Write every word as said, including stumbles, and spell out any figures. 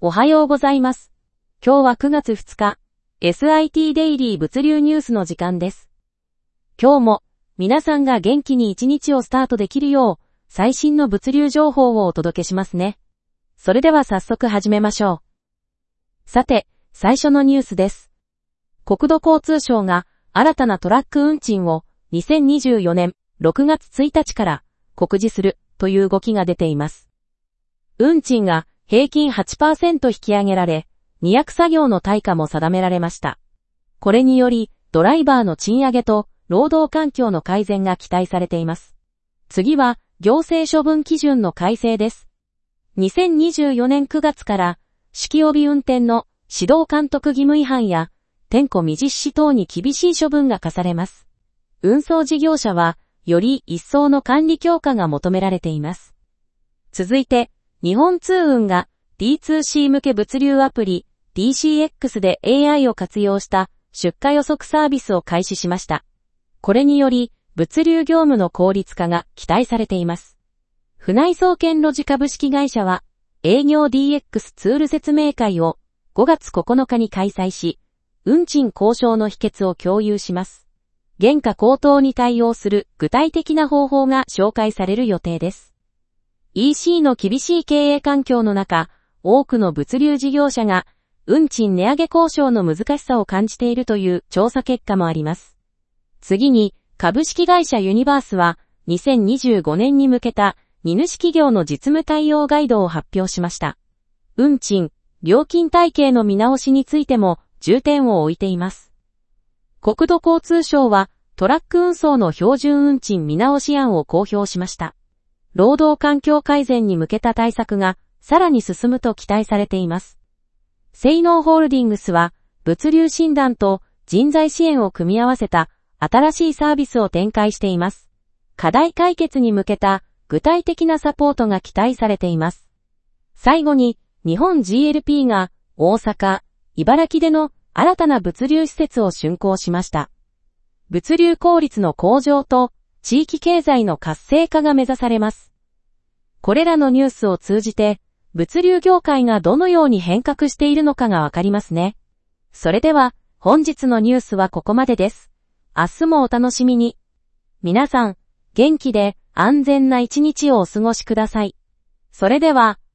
おはようございます。今日はくがつふつか、エスアイティー デイリー物流ニュースの時間です。今日も皆さんが元気に一日をスタートできるよう、最新の物流情報をお届けしますね。それでは早速始めましょう。さて、最初のニュースです。国土交通省が新たなトラック運賃をにせんにじゅうよねんろくがつついたちから告示するという動きが出ています。運賃が平均 はちパーセント 引き上げられ、荷役作業の対価も定められました。これにより、ドライバーの賃上げと労働環境の改善が期待されています。次は、行政処分基準の改正です。にせんにじゅうよねんくがつから、酒気帯び運転の指導監督義務違反や、点呼未実施等に厳しい処分が課されます。運送事業者は、より一層の管理強化が求められています。続いて、日本通運が ディーツーシー 向け物流アプリ ディーシーエックス で エーアイ を活用した出荷予測サービスを開始しました。これにより物流業務の効率化が期待されています。船井総研ロジ株式会社は営業 ディーエックス ツール説明会をごがつここのかに開催し、運賃交渉の秘訣を共有します。原価高騰に対応する具体的な方法が紹介される予定です。イーシー の厳しい経営環境の中、多くの物流事業者が運賃値上げ交渉の難しさを感じているという調査結果もあります。次に、株式会社ユニバースはにせんにじゅうごねんに向けた荷主企業の実務対応ガイドを発表しました。運賃、料金体系の見直しについても重点を置いています。国土交通省はトラック運送の標準運賃見直し案を公表しました。労働環境改善に向けた対策がさらに進むと期待されています。セイノーホールディングスは物流診断と人材支援を組み合わせた新しいサービスを展開しています。課題解決に向けた具体的なサポートが期待されています。最後に日本 ジーエルピー が大阪、茨城での新たな物流施設を竣工しました。物流効率の向上と地域経済の活性化が目指されます。これらのニュースを通じて、物流業界がどのように変革しているのかがわかりますね。それでは、本日のニュースはここまでです。明日もお楽しみに。皆さん、元気で安全な一日をお過ごしください。それでは、